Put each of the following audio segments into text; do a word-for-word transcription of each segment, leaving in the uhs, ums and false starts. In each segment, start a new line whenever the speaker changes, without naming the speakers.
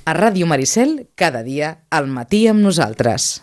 A Ràdio Maricel, cada dia, al matí amb nosaltres.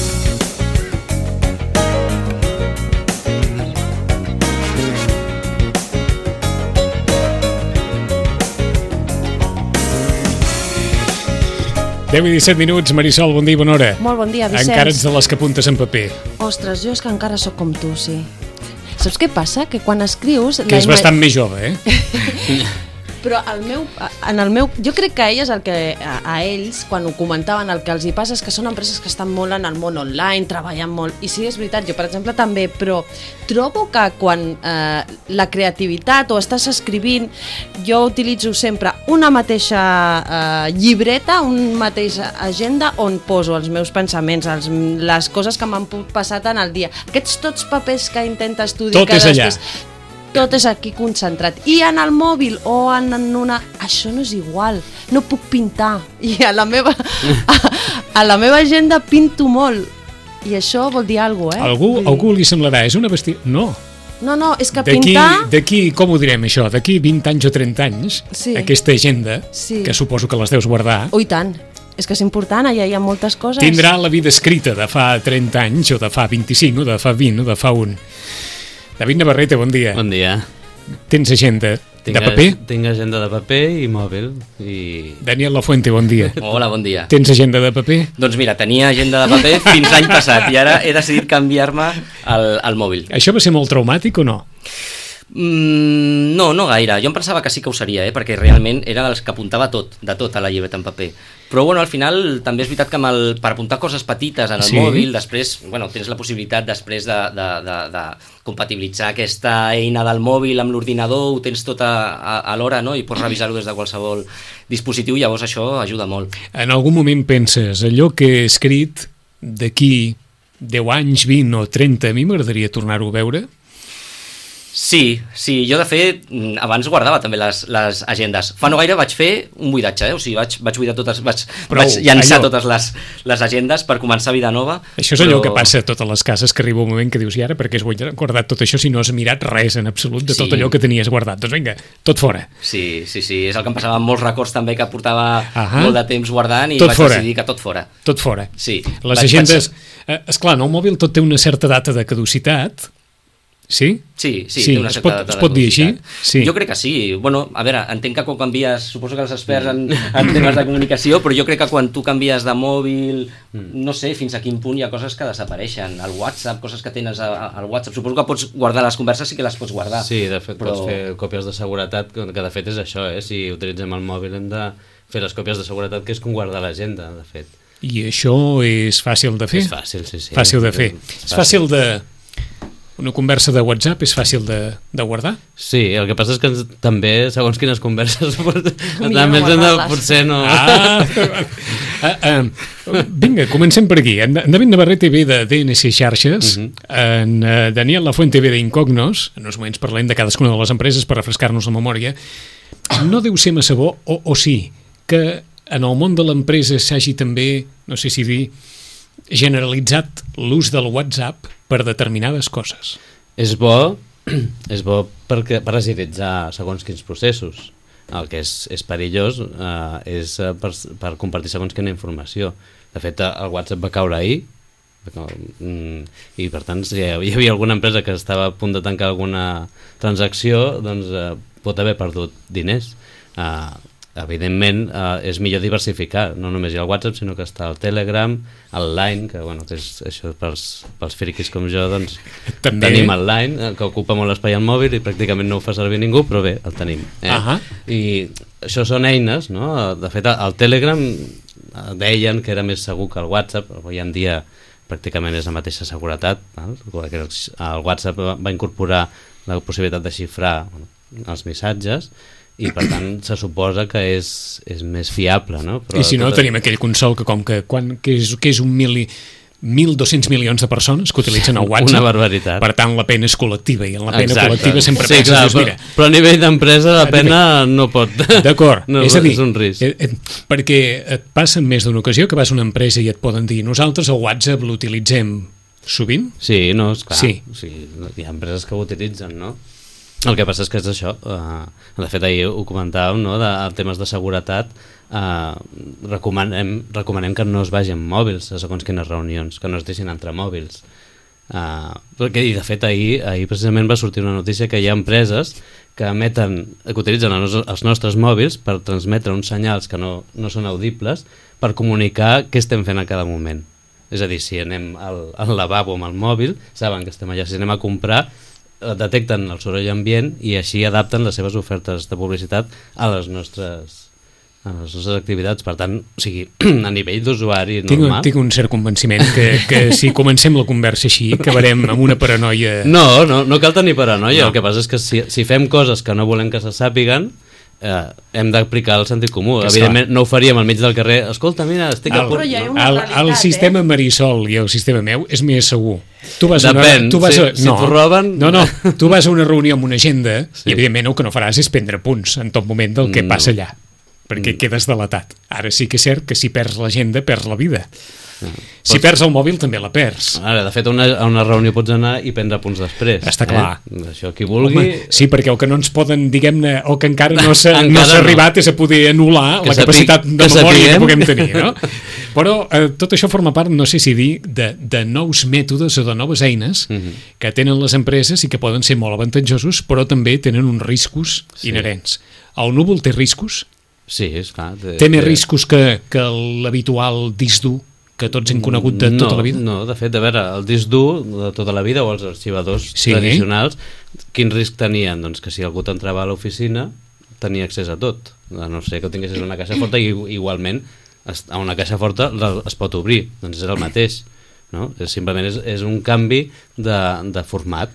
deu i disset minuts, Marisol, bon dia i bona hora.
Molt bon dia, Vicenç.
Encara ets de les que apuntes en paper.
Ostres, jo és que encara sóc com tu, sí. Saps què passa? Que quan escrius...
Que és bastant més jove, eh?
Però el meu, en el meu, jo crec que elles, el que, a, a ells, quan ho comentaven, el que els hi passa és que són empreses que estan molt en el món online, treballen molt, i sí, és veritat, jo per exemple també, però trobo que quan eh, la creativitat o estàs escrivint, jo utilitzo sempre una mateixa eh, llibreta, una mateixa agenda on poso els meus pensaments, els, les coses que m'han passat en el dia. Aquests tots papers que intentes tu dir
tot
que
és allà.
Després, tot és aquí concentrat. I en el mòbil o en una... Això no és igual. No puc pintar. I a la meva, a, a la meva agenda pinto molt. I això vol dir alguna cosa, eh?
Algú, algú li semblarà, és una bestià... No.
No, no, és que
D'aquí,
pintar...
d'aquí, com ho direm això? D'aquí vint anys o trenta anys,
Sí.
aquesta agenda,
Sí.
que suposo que les deus guardar,
Ui, tant. És que és important, allà hi ha moltes coses.
tindrà la vida escrita de fa trenta anys, o de fa vint-i-cinc, o de fa vint, o de fa un. David Navarrete, bon dia.
Bon dia.
Tens agenda
Tinc,
de paper?
Tinc agenda de paper i mòbil. I...
Daniel Lafuente, bon dia.
Hola, bon dia.
Tens agenda de paper?
Doncs mira, tenia agenda de paper fins l'any passat i ara he decidit canviar-me al, al mòbil.
Això va ser molt traumàtic o no?
Mm, no, no gaire. Jo em pensava que sí que ho seria, eh? Perquè realment era dels que apuntava tot, de tot a la llibreta en paper. Però bueno, al final també és veritat que amb el, per apuntar coses petites en el
Sí.
mòbil, després bueno, tens la possibilitat després de, de, de, de compatibilitzar aquesta eina del mòbil amb l'ordinador, ho tens tot a, a, a l'hora, no? I pots revisar-ho des de qualsevol dispositiu, llavors això ajuda molt.
En algun moment penses, allò que he escrit d'aquí deu anys, vint o trenta, a mi m'agradaria tornar-ho a veure?
Sí, sí, jo de fet abans guardava també les, les agendes. Fa no gaire vaig fer un buidatge, eh? O sigui, vaig, vaig buidar totes, vaig,
Prou,
vaig llançar
allò.
totes les, les agendes per començar vida nova.
Això és allò que passa a totes les cases, que arriba un moment que dius, i ara per què has guardat tot això si no has mirat res en absolut de tot
Sí.
allò que tenies guardat? Doncs vinga, tot fora.
Sí, sí, sí, és el que em passava amb molts records també que portava
Ahà.
molt de temps guardant i
Tot
vaig
fora.
decidir que tot fora.
Tot fora.
Sí.
Les
vaig
agendes...
pensar-
Eh, esclar, en el mòbil tot té una certa data de caducitat, sí?
Sí, sí,
Sí,
té una
es
certa
pot-
data
es
de
pot dir així?
caducitat.
Sí.
Jo crec que sí. Bueno, a veure, entenc que quan canvies, suposo que els experts en, en temes de comunicació, però jo crec que quan tu canvies de mòbil, no sé fins a quin punt hi ha coses que desapareixen. El WhatsApp, coses que tens a- a- al WhatsApp. Suposo que pots guardar les converses, sí que les pots guardar.
Sí, de fet,
però...
pots fer còpies de seguretat, que que de fet és això, eh? Si utilitzem el mòbil hem de fer les còpies de seguretat, que és com guardar l'agenda, de fet.
I això és fàcil de fer?
És fàcil, sí, sí.
Fàcil de fer.
És
És fàcil de... Una conversa de WhatsApp és fàcil de, de guardar?
Sí, el que passa és que ens, també, segons quines converses,
Millor
també ens hem de,
guardar-les.
potser no...
Ah, ah, ah, vinga, comencem per aquí. En David Navarrete ve de D N C Xarxes,
Uh -huh.
en eh, Daniel Lafuente ve d'Incognos, en uns moments parlem de cadascuna de les empreses per refrescar-nos la memòria. No deu ser massa bo, o, o sí, que en el món de l'empresa s'hagi també, no sé si dir, generalitzat l'ús del WhatsApp per determinades coses.
És bo, és bo perquè, per agilitzar segons quins processos. El que és, és perillós eh, és eh, per, per compartir segons quina informació. De fet, el WhatsApp va caure ahir, i per tant, si hi havia alguna empresa que estava a punt de tancar alguna transacció, doncs eh, pot haver perdut diners. Eh, evidentment, eh, és millor diversificar, no només hi ha el WhatsApp, sinó que està el Telegram, el Line, que, bueno, que és això pels, pels friquis com jo, doncs
També.
tenim el Line, eh, que ocupa molt espai al mòbil i pràcticament no ho fa servir ningú, però bé, el tenim. Eh?
Ahà.
I això són eines, no? De fet, el Telegram eh, deien que era més segur que el WhatsApp, però avui en dia pràcticament és la mateixa seguretat, val? El WhatsApp va incorporar la possibilitat de xifrar, bueno, els missatges, i per tant se suposa que és, és més fiable, no? Però
I si no,
tot...
tenim aquell consol que com que, quan, que, és, que és un mili... mil dos-cents milions de persones que utilitzen el WhatsApp.
Una barbaritat.
Per tant, la pena és col·lectiva, i en la pena
Exacte.
col·lectiva sempre
sí,
penses,
clar,
dius, mira...
Però, però a nivell d'empresa la pena no pot...
D'acord,
no,
és a dir,
és un risc.
Eh, eh, perquè et passa en més d'una ocasió que vas a una empresa i et poden dir nosaltres el WhatsApp l'utilitzem sovint?
Sí, no, és clar.
Sí.
O sigui, hi ha empreses que ho utilitzen, no? El que passa és que és això, uh, de fet ahir ho comentàvem, no? De, de temes de seguretat, uh, recomanem, recomanem que no es vagi amb mòbils a segons quines reunions, que no es deixin entrar mòbils. Uh, perquè, i de fet ahir, ahir precisament va sortir una notícia que hi ha empreses que emeten, que utilitzen els, els nostres mòbils per transmetre uns senyals que no, no són audibles per comunicar què estem fent a cada moment. És a dir, si anem al, al lavabo amb el mòbil, saben que estem allà. Si anem a comprar, detecten el soroll ambient i així adapten les seves ofertes de publicitat a les nostres, a les nostres activitats. Per tant, o sigui, a nivell d'usuari normal...
Tinc, tinc un cert convenciment que, que si comencem la conversa així acabarem amb una paranoia...
No, no, no cal tenir paranoia. No. El que passa és que si, si fem coses que no volem que se sàpiguen, eh, hem d'aplicar el sentit comú. Que evidentment no ho faríem al mig del carrer. Escolta, mira, estic
el,
a punt...
el, el, el sistema eh? Marisol i el sistema meu és més segur. Tu vas
Depèn,
una, tu vas
si,
a,
si
no,
t'ho roben...
No, no, tu vas a una reunió amb una agenda
sí.
i evidentment el que no faràs és prendre punts en tot moment del que
no.
passa allà, perquè mm. quedes delatat. Ara sí que és cert que si perds l'agenda, perds la vida. No. Si perds el mòbil també la perds.
Ara, de fet, a una, a una reunió pots anar i prendre punts després.
Està clar.
Eh? Això, qui vulgui...
Home, sí, perquè el que no ens poden, diguem-ne, o que encara no s'ha
encara
no
no.
arribat és a poder anul·lar que la capacitat de memòria sapiguem. Que puguem tenir, no? Però eh, tot això forma part, no sé si dir, de, de nous mètodes o de noves eines uh-huh. que tenen les empreses i que poden ser molt avantatjosos, però també tenen uns riscos sí. inherents. El núvol té riscos?
Sí, esclar. Té,
té més riscos que, que l'habitual disc dur que tots hem conegut de tota
no,
la vida?
No, de fet, a veure, el disc dur de tota la vida o els arxivadors sí. tradicionals, quin risc tenien? Doncs que si algú t'entrava a l'oficina tenia accés a tot, a no sé que ho tinguessis una caixa forta i igualment a una caixa forta es pot obrir, doncs és el mateix, no? Simplement és, és un canvi de, de format,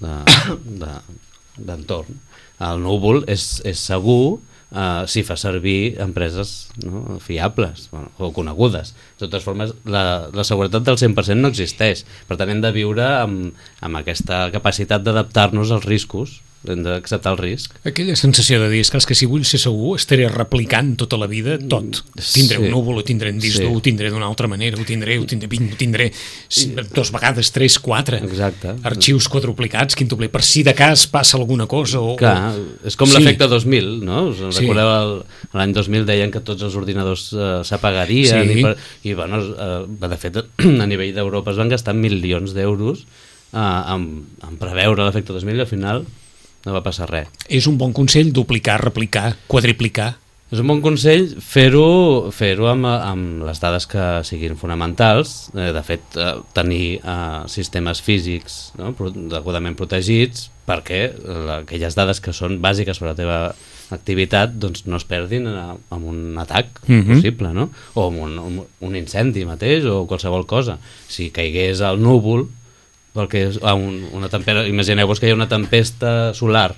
d'entorn. De, de, el núvol és, és segur Uh, si fa servir empreses no, fiables bueno, o conegudes. De totes formes, la, la seguretat del cent per cent no existeix. Per tant, hem de viure amb, amb aquesta capacitat d'adaptar-nos als riscos, hem d'acceptar el risc.
Aquella sensació de dir, és que si vull ser segur estaré replicant tota la vida tot. Tindré sí. un núvol, ho tindré en disc dur, sí. ho tindré d'una altra manera, ho tindré, ho tindré, ho tindré dos vegades, tres, quatre.
Exacte.
Arxius quadruplicats, quintuple, per si de cas passa alguna cosa. O,
Clar, és com sí. l'efecte dos mil, no? Us
sí.
recordeu, l'any dos mil deien que tots els ordinadors eh, s'apagarien sí. i, per, i bueno, eh, de fet, a nivell d'Europa es van gastar milions d'euros eh, en, en preveure l'efecte dos mil i al final no va passar res.
És un bon consell duplicar, replicar, quadriplicar.
És un bon consell fer-ho fer-ho amb, amb les dades que siguin fonamentals, eh, de fet eh, tenir eh, sistemes físics no? degudament protegits perquè la, aquelles dades que són bàsiques per a la teva activitat doncs no es perdin amb un atac mm-hmm. possible, no? O amb un, un, un incendi mateix o qualsevol cosa. Si caigués al núvol perquè un, una tempera, imagineu-vos que hi ha una tempesta solar,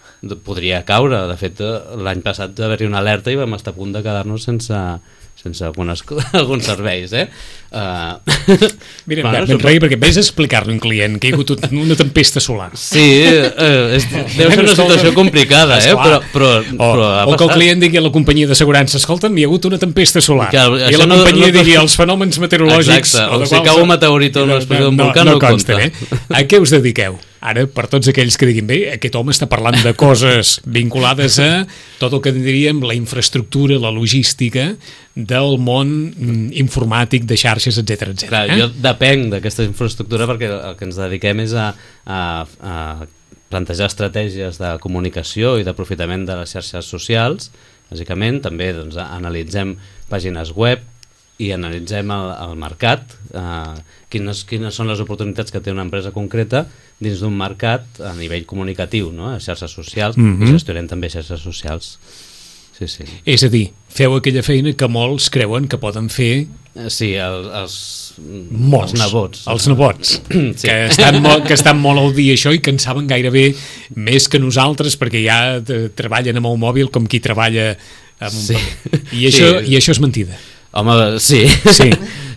podria caure. De fet, l'any passat va haver-hi una alerta i vam estar a punt de quedar-nos sense, sense algunes, alguns serveis, eh? Uh...
Mira, bueno, ben rei, perquè vés a explicar-li a un client que hi ha hagut una tempesta solar.
Sí, eh, és, deu ser una situació complicada, eh? Però, però,
o,
però
o que el client digui a la companyia d'assegurança, escolta'm, hi ha hagut una tempesta solar. Clar, i la
no,
companyia
no,
digui els fenòmens meteorològics...
Exacte, o, o si cau un meteorit o una explosió d'un volcà no, no, no consta. Eh?
A què us dediqueu? Ara, per tots aquells que diguin, bé, aquest home està parlant de coses vinculades a tot el que diríem la infraestructura, la logística del món informàtic, de xarxes, etcètera, etcètera.
Clar, eh? Jo depenc d'aquesta infraestructura perquè el que ens dediquem és a, a, a plantejar estratègies de comunicació i d'aprofitament de les xarxes socials, bàsicament. També doncs, analitzem pàgines web i analitzem el, el mercat, eh, quines, quines són les oportunitats que té una empresa concreta dins d'un mercat a nivell comunicatiu, no? A xarxes socials, mm-hmm. i gestionem també xarxes socials. Sí, sí.
És a dir, feu aquella feina que molts creuen que poden fer...
Sí, el, els,
molts,
els nebots.
Els nebots, sí. que, estan molt, que estan molt al dia això i que en saben gairebé més que nosaltres perquè ja treballen amb el mòbil com qui treballa amb un
sí.
paper. I això, sí. I això és mentida.
Home, sí.
Sí.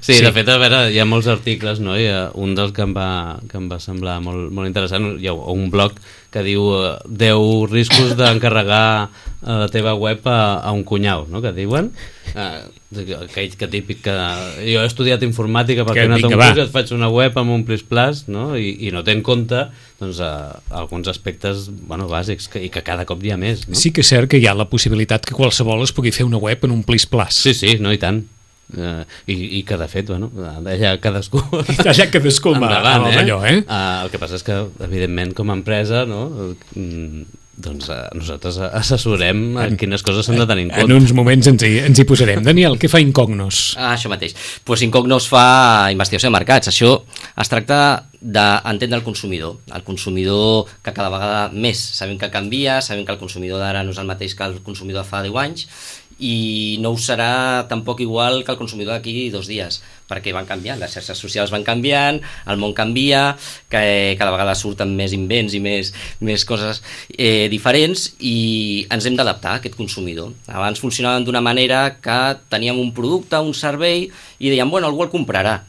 Sí, de fet, a veure, hi ha molts articles, no? Hi ha un dels que em va, que em va semblar molt, molt interessant, hi ha un blog que diu eh, deu riscos d'encarregar eh, la teva web a, a un cunyau, no? Que diuen eh, que, que típic que jo he estudiat informàtica perquè he anat a un curs i et faig una web amb un plis plas, no? I, i no té en compte doncs, eh, alguns aspectes bueno, bàsics que, i que cada cop hi ha més, no?
Sí que és cert que hi ha la possibilitat que qualsevol es pugui fer una web en un plis plas.
Sí, sí, no, i tant. Uh, i, i que de fet, bueno, allà cadascú
allà cadascú
endavant,
eh? Allò, eh?
Uh, el que passa és que evidentment com a empresa, no, mm, doncs uh, nosaltres assessorem en quines coses s'han de tenir en compte.
En uns moments ens hi, ens hi posarem. Daniel, què fa Incognos?
Ah, això mateix. Pues Incognos fa investigació de mercats. Això es tracta d'entendre el consumidor. El consumidor que cada vegada més sabem que canvia, sabem que el consumidor d'ara no és el mateix que el consumidor de fa deu anys, i no ho serà tampoc igual que el consumidor d'aquí dos dies, perquè van canviant, les xarxes socials van canviant, el món canvia, que cada vegada surten més invents i més, més coses eh, diferents, i ens hem d'adaptar a aquest consumidor. Abans funcionaven d'una manera que teníem un producte, un servei, i dèiem, bueno, algú el comprarà,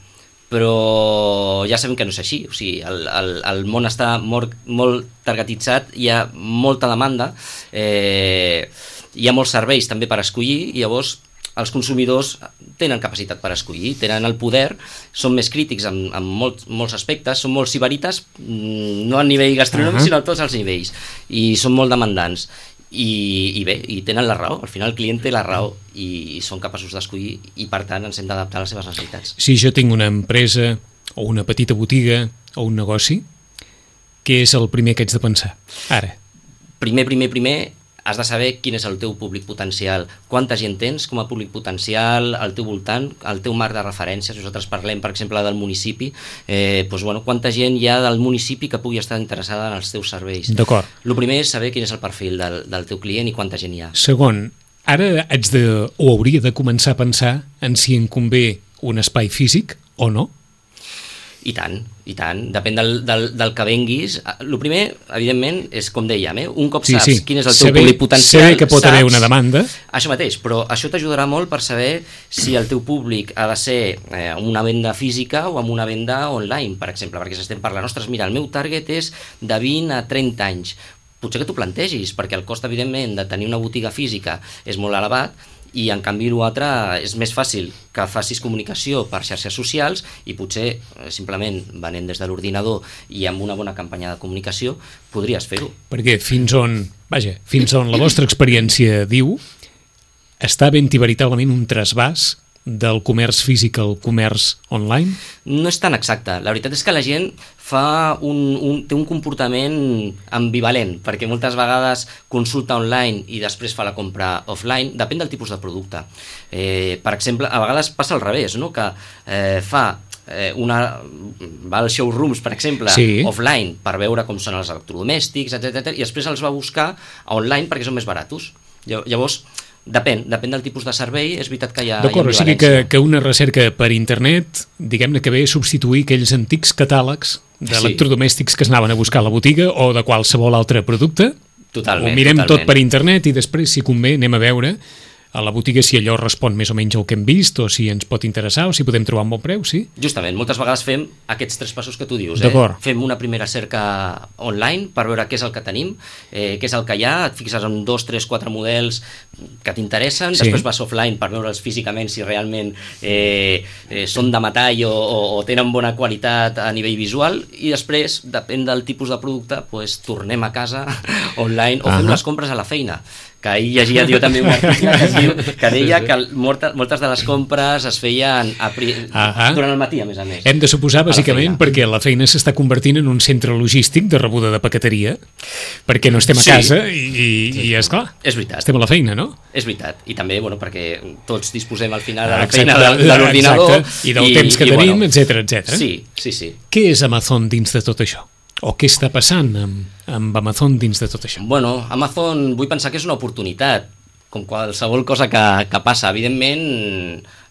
però ja sabem que no és així. O sigui, el, el, el món està molt, molt targetitzat, hi ha molta demanda, eh, hi ha molts serveis també per escollir, i llavors els consumidors tenen capacitat per escollir, tenen el poder, són més crítics en, en molts, molts aspectes, són molt sibarites, no a nivell gastronòmic, uh-huh. sinó a tots els nivells, i són molt demandants. I, i bé, i tenen la raó, al final el client té la raó i, i són capaços d'escollir, i per tant ens hem d'adaptar a les seves necessitats.
Si jo tinc una empresa o una petita botiga o un negoci, què és el primer que haig de pensar ara?
Primer, primer, primer has de saber quin és el teu públic potencial, quanta gent tens com a públic potencial al teu voltant, al teu marc de referències. Nosaltres parlem, per exemple, del municipi, eh, doncs, bueno, quanta gent hi ha del municipi que pugui estar interessada en els teus serveis.
D'acord.
El primer és saber quin és el perfil del, del teu client i quanta gent hi ha.
Segon, ara haig de, o hauria de començar a pensar en si em convé un espai físic o no?
I tant, i tant. Depèn del, del, del que venguis. El primer, evidentment, és com dèiem, eh? Un cop
sí,
saps
sí.
quin és el teu
saber,
públic potencial,
saber que pot
saps...
haver una demanda.
Això mateix, però això t'ajudarà molt per saber si el teu públic ha de ser eh, una venda física o amb una venda online, per exemple, perquè si estem parlant, ostres, mira, el meu target és de vint a trenta anys. Potser que t'ho plantegis, perquè el cost, evidentment, de tenir una botiga física és molt elevat, i en canvi l'altre és més fàcil que facis comunicació per xarxes socials i potser simplement venent des de l'ordinador i amb una bona campanya de comunicació podries fer-ho.
Perquè fins on, vaja, fins on la vostra experiència diu, està ben i veritablement un trasbàs del comerç físic al comerç online?
No és tan exacte. La veritat és que la gent fa un, un, té un comportament ambivalent, perquè moltes vegades consulta online i després fa la compra offline, depèn del tipus de producte. Eh, per exemple, a vegades passa al revés, no? Que eh, fa eh, una, va als showrooms, per exemple, sí. offline, per veure com són els electrodomèstics, etcètera, i després els va buscar online perquè són més baratos. Llavors, Depèn, depèn del tipus de servei, és veritat que hi ha, hi ha
D'acord, o sigui que, que una recerca per internet, diguem-ne que ve a substituir aquells antics catàlegs d'electrodomèstics que es anaven a buscar a la botiga o de qualsevol altre producte.
Totalment,
ho mirem
totalment.
tot per internet i després, si convé, anem a veure a la botiga si allò respon més o menys al que hem vist o si ens pot interessar o si podem trobar un bon preu, sí?
Justament, moltes vegades fem aquests tres passos que tu dius. Eh? Fem una primera cerca online per veure què és el que tenim, eh, què és el que hi ha, et fixes en dos, tres, quatre models que t'interessen, sí. Després vas offline per veure'ls físicament si realment eh, eh, són de metall o, o, o tenen bona qualitat a nivell visual i després, depèn del tipus de producte, pues, tornem a casa online o fem uh-huh. les compres a la feina. Que ahir llegia jo també un article que, diu, que deia que molta, moltes de les compres es feien a pri... uh-huh. durant el matí, a més a més.
Hem de suposar, bàsicament, la perquè la feina s'està convertint en un centre logístic de rebuda de paqueteria, perquè no estem a casa sí. i, i, sí. i esclar,
és veritat.
Estem a la feina, no?
És veritat, i també bueno, perquè tots disposem al final de la exacte, feina de, de l'ordinador.
Exacte. I del i, temps que i, tenim, bueno, etcètera, etcètera.
Sí, sí, sí.
Què és Amazon dins de tot això? O què està passant amb, amb Amazon dins de tot això?
Bueno, Amazon vull pensar que és una oportunitat, com qualsevol cosa que, que passa. Evidentment,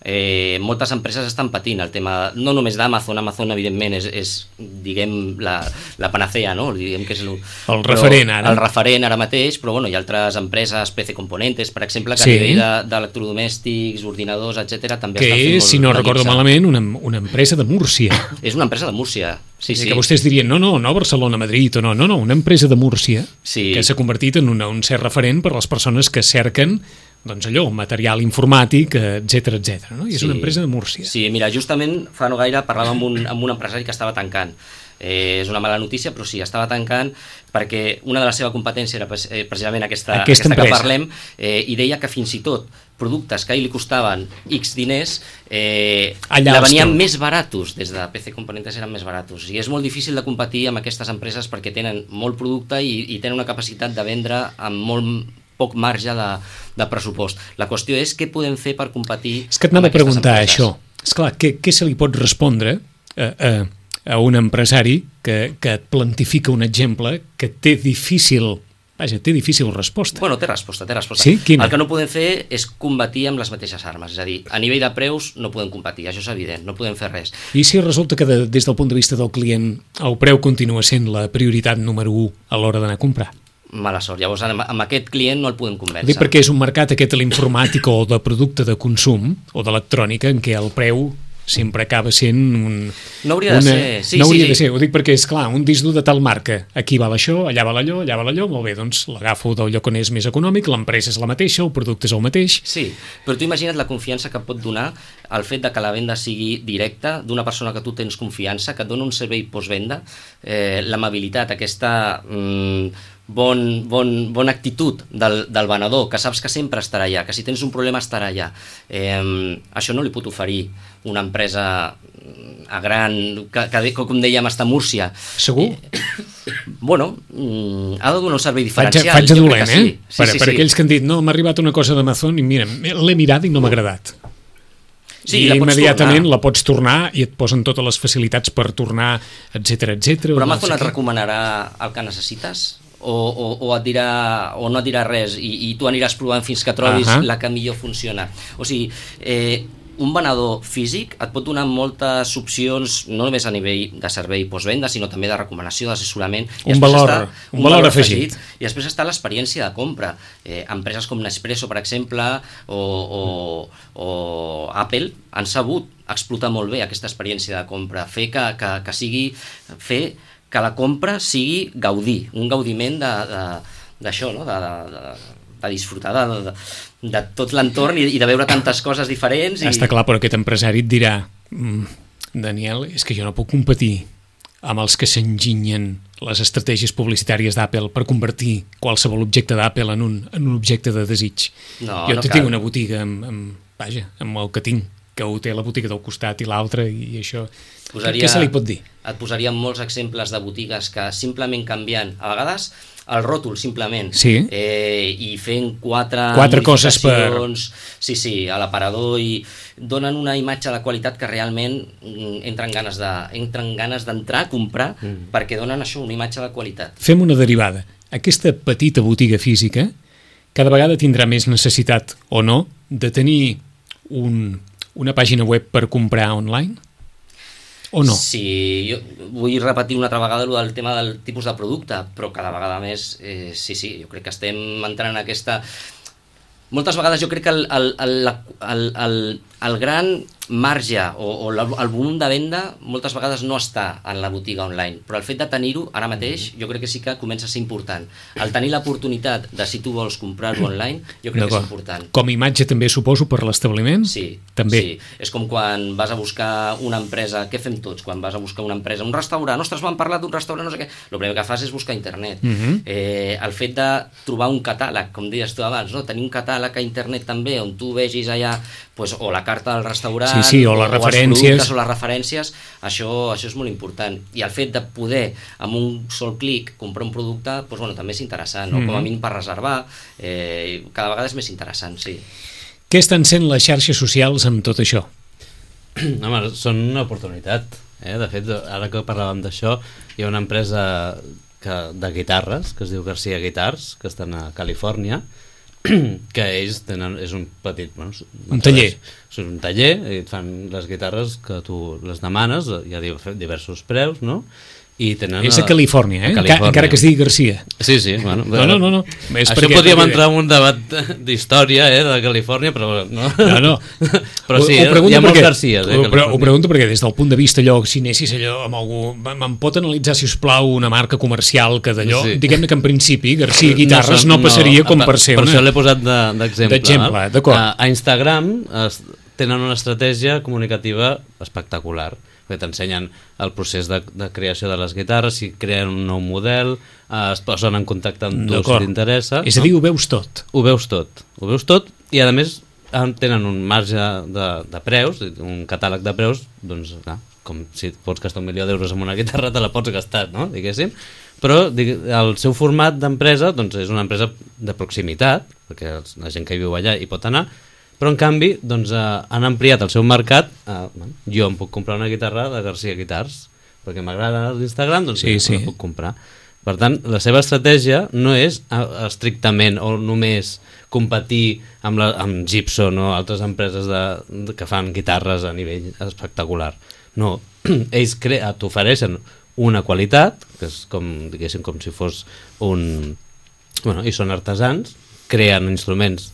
eh, moltes empreses estan patint el tema, no només d'Amazon, Amazon evidentment és, és diguem, la, la panacea, no? Diguem que és el,
el referent ara.
El referent ara mateix, però bueno, hi ha altres empreses, P C Componentes, per exemple, que
sí.
a nivell d'electrodomèstics, ordinadors, etcètera, també
que
està fent
és,
molt
si no recordo
de
malament, una, una empresa de Múrcia.
És una empresa de Múrcia, sí, sí.
Que vostès dirien, no, no, no Barcelona, Madrid, o no, no, no, una empresa de Múrcia
sí.
que s'ha convertit en una, un cert referent per a les persones que cerquen doncs allò, material informàtic, etcètera, etcètera, no? I és
sí.
una empresa de Múrcia.
Sí, mira, justament fa no gaire parlava amb un, amb un empresari que estava tancant. Eh, és una mala notícia, però sí, estava tancant perquè una de la seva competència era eh, precisament aquesta,
aquesta,
aquesta que parlem, eh, i deia que fins i tot productes que a ell li costaven X diners eh, la venien més baratos, des de P C Componentes eren més baratos, i és molt difícil de competir amb aquestes empreses perquè tenen molt producte i, i tenen una capacitat de vendre amb molt poc marge de, de pressupost. La qüestió és què podem fer per competir
és que et anava a preguntar
empreses.
Això. Esclar, què, què se li pot respondre a, a, a un empresari que, que et plantifica un exemple que té difícil vaja, té difícil resposta?
Bueno, té resposta, té resposta.
Sí? Quina?
El que no podem fer és competir amb les mateixes armes, és a dir, a nivell de preus no podem competir, això és evident, no podem fer res.
I si resulta que de, des del punt de vista del client el preu continua sent la prioritat número u a l'hora d'anar a comprar?
Mala sort. Llavors, amb, amb aquest client no el podem convèncer.
Dic perquè és un mercat aquest de l'informàtica o de producte de consum o d'electrònica en què el preu sempre acaba sent un...
No hauria de
una...
ser. Sí,
no hauria
sí,
de ser. Ho dic perquè, és clar, un disc dur de tal marca, aquí val això, allà val allò, allà val allò, molt bé, doncs l'agafo del lloc on és més econòmic, l'empresa és la mateixa, el producte és el mateix.
Sí, però tu imagina't la confiança que pot donar el fet de que la venda sigui directa, d'una persona que tu tens confiança, que et dona un servei postvenda, eh, l'amabilitat, aquesta... Mm, Bon, bon, bona actitud del, del venedor, que saps que sempre estarà allà, que si tens un problema estarà allà. Eh, això no li pot oferir una empresa a gran, que, que com dèiem, està a Múrcia.
Segur?
Eh, bueno, ha de donar un servei diferencial.
Faig de dolent, eh?
Sí. Sí,
per,
sí,
per
sí.
aquells que han dit, no, m'ha arribat una cosa d'Amazon i mira, l'he mirat i no m'ha agradat.
Sí,
i
la pots
immediatament
tornar.
la pots tornar i et posen totes les facilitats per tornar, etcètera, etcètera.
Però Amazon
no sé
et
què.
recomanarà el que necessites? O, o, o et dirà o no et dirà res i, i tu aniràs provant fins que trobis
uh-huh.
la que millor funciona. O sigui, eh, un venedor físic et pot donar moltes opcions, no només a nivell de servei postvenda, sinó també de recomanació, d'assessorament.
Un valor, està, un, un valor afegit. afegit.
I després està l'experiència de compra. Eh, empreses com Nespresso, per exemple, o, o, o Apple han sabut explotar molt bé aquesta experiència de compra, fer que, que, que sigui... fer que la compra sigui gaudir, un gaudiment d'això, no? de, de, de, de disfrutar de, de, de tot l'entorn i, i de veure tantes coses diferents. I...
Està clar, però aquest empresari et dirà mm, Daniel, és que jo no puc competir amb els que s'enginyen les estratègies publicitàries d'Apple per convertir qualsevol objecte d'Apple en un, en un objecte de desig.
No,
jo
no
te
cal.
tinc una botiga amb, amb, vaja, amb el que tinc, que ho té la botiga del costat i l'altra, i això...
Posaria,
què se li pot dir?
Et posaria molts exemples de botigues que simplement canviant, a vegades el ròtol simplement,
sí.
eh, i fent quatre,
quatre coses per...
sí, sí, a l'aparador, i donen una imatge de qualitat que realment entren ganes de, entren ganes d'entrar a comprar, mm. perquè donen això, una imatge de qualitat.
Fem una derivada. Aquesta petita botiga física cada vegada tindrà més necessitat, o no, de tenir un, una pàgina web per comprar online? O no?
Sí, jo vull repetir una altra vegada el tema del tipus de producte, però cada vegada més, eh, sí, sí, jo crec que estem entrant en aquesta... Moltes vegades jo crec que el, el, el, el, el, el gran marge o, o el volum de venda moltes vegades no està en la botiga online, però el fet de tenir-ho ara mateix jo crec que sí que comença a ser important. El tenir l'oportunitat de si tu vols comprar-ho online jo crec que és important.
Com a imatge també suposo per l'establiment?
Sí,
també.
Sí. És com quan vas a buscar una empresa, què fem tots quan vas a buscar una empresa? Un restaurant, ostres, m'han parlat d'un restaurant, no sé què. El primer que fas és buscar a internet.
Uh-huh.
eh, el fet de trobar un catàleg, com deies tu abans, no? Tenir un catàleg a internet també, on tu vegis allà pues, o la carta del restaurant,
sí, sí, o les
o,
referències,
o, o les referències, això, això és molt important. I el fet de poder, amb un sol clic, comprar un producte, pues, bueno, també és interessant, no? Mm-hmm. Com a mínim per reservar, eh, cada vegada és més interessant, sí.
Què estan sent les xarxes socials amb tot això?
Home, són una oportunitat. Eh? De fet, ara que parlàvem d'això, hi ha una empresa que, de guitarres, que es diu Garcia Guitars, que estan a Califòrnia, que ells tenen, és un petit... Bueno,
un taller.
És un taller, i et fan les guitarres que tu les demanes, hi ha diversos preus, no? I tenen
és a Califòrnia, eh?
A Califòrnia.
Encara que es digui Garcia.
Sí, sí, bueno.
No, no, no. no.
Això perquè, podríem perquè... entrar en un debat d'història, eh, de Califòrnia, però no.
No, no.
Però sí,
ho, ho
hi ha molts
perquè,
Garcies, eh,
ho, ho pregunto perquè des del punt de vista allò, si anessis allò amb algú, me'n pot analitzar, si us plau, una marca comercial que d'allò, sí. Diguem-ne que en principi Garcia Guitarres no, no, no passaria com
per,
per ser
per
una...
això l'he posat d'exemple.
D'exemple, d'acord.
A, a Instagram es, tenen una estratègia comunicativa espectacular, que t'ensenyen el procés de, de creació de les guitarres, si creen un nou model, eh, es posen en contacte amb tu si t'interessa.
És a dir, ho veus tot.
Ho veus tot, ho veus tot, i a més tenen un marge de, de preus, un catàleg de preus, doncs, clar, com si pots gastar un milió d'euros en una guitarra, te la pots gastar, no?, diguéssim, però el seu format d'empresa doncs, és una empresa de proximitat, perquè la gent que hi viu allà hi pot anar, però en canvi doncs, eh, han ampliat el seu mercat. eh, jo em puc comprar una guitarra de Garcia Guitars perquè m'agrada l'Instagram, doncs
sí, sí.
la puc comprar. Per tant, la seva estratègia no és eh, estrictament o només competir amb, la, amb Gibson o altres empreses de, de, que fan guitarres a nivell espectacular. No, ells t'ofereixen una qualitat, que és com, diguéssim, com si fos un... Bueno, i són artesans, creen instruments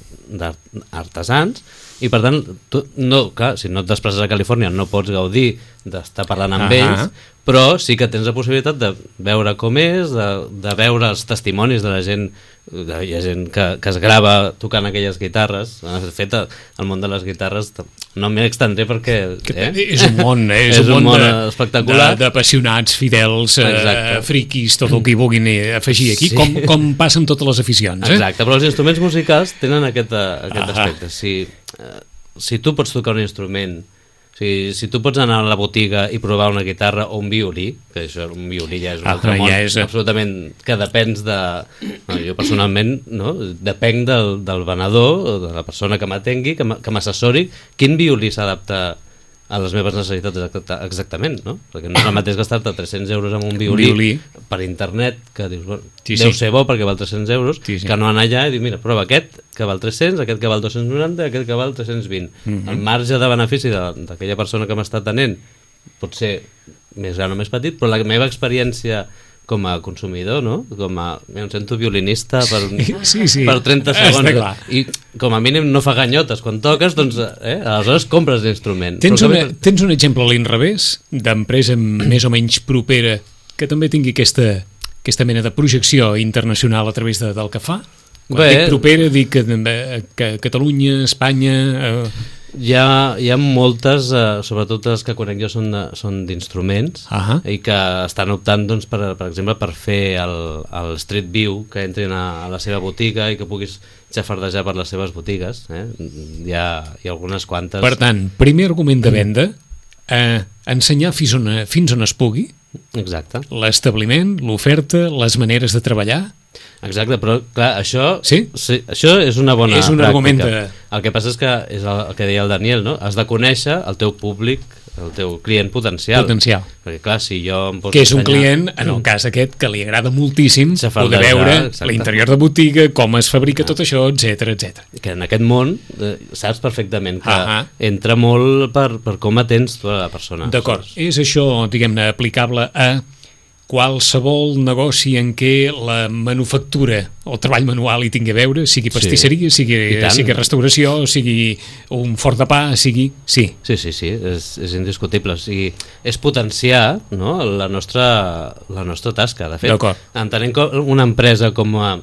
d'artesans, i per tant, tu, no, clar, si no et desplaces a Califòrnia no pots gaudir d'estar parlant amb uh -huh. ells, però sí que tens la possibilitat de veure com és, de, de veure els testimonis de la gent, de, hi ha gent que, que es grava tocant aquelles guitarres. De fet, el món de les guitarres no m'hi extendré perquè...
Eh? És un món, eh? és,
és
un món,
món
de,
espectacular.
D'apassionats, fidels, eh, friquis, tot el que hi vulguin afegir aquí, sí. com, com passen totes les aficions. Eh?
Exacte, però els instruments musicals tenen aquest, aquest ah aspecte. Si, eh, si tu pots tocar un instrument, si, si tu pots anar a la botiga i provar una guitarra o un violí, que això, un violí ja és un altre món, ja és... absolutament, que depens de... No, jo personalment no, depenc del, del venedor, de la persona que m'atengui, que m'assessori quin violí s'adapta a les meves necessitats exactament, no? Perquè no és el mateix gastar-te tres-cents euros en un violí, un violí per internet, que dius, bueno, sí, deu sí. ser bo perquè val tres-cents euros, sí, sí. que no anar allà i dir, mira, prova aquest que val tres-cents, aquest que val dos-cents noranta, aquest que val tres-cents vint. Uh-huh. El marge de benefici d'aquella persona que m'està atenent pot ser més gran o més petit, però la meva experiència com a consumidor, no? Com a... Em sento violinista per,
sí, sí.
per trenta segons. I com a mínim no fa ganyotes quan toques, doncs eh, aleshores compres l'instrument.
Tens, una, mi... tens un exemple a l'inrevés d'empresa més o menys propera que també tingui aquesta, aquesta mena de projecció internacional a través de, del que fa? Quan Bé, dic propera, dic que, que Catalunya, Espanya... Eh...
Hi ha, hi ha moltes, eh, sobretot les que conec jo són, de, són d'instruments uh -huh. i que estan optant doncs, per, per exemple per fer el, el Street View, que entrin a, a la seva botiga i que puguis xafardejar per les seves botigues, eh? hi, ha, hi ha algunes quantes.
Per tant, primer argument de venda, eh, ensenyar fins on, fins on es pugui.
Exacte.
L'establiment, l'oferta, les maneres de treballar.
Exacte, però clar, això,
sí?
Sí, això és una bona
és un
pràctica.
Argument de...
El que passa és que, és el, el que deia el Daniel, no? Has de conèixer el teu públic, el teu client potencial.
Potencial.
Perquè clar, si jo em poso
que és un client, en el cas aquest, que li agrada moltíssim poder veure
exacte.
L'interior de botiga, com es fabrica ah. tot això, etcètera, etcètera.
Que en aquest món eh, saps perfectament que
ah
entra molt per, per com atens tu a la persona.
D'acord, és això, diguem-ne, aplicable a qualsevol negoci en què la manufactura o el treball manual hi tingui a veure, sigui pastisseria, sí. sigui, sigui restauració, sigui un forn de pa, sigui... Sí,
sí, sí, sí és, és indiscutible. O sigui, és potenciar, no?, la, nostra, la nostra tasca. De fet, entenem una empresa com a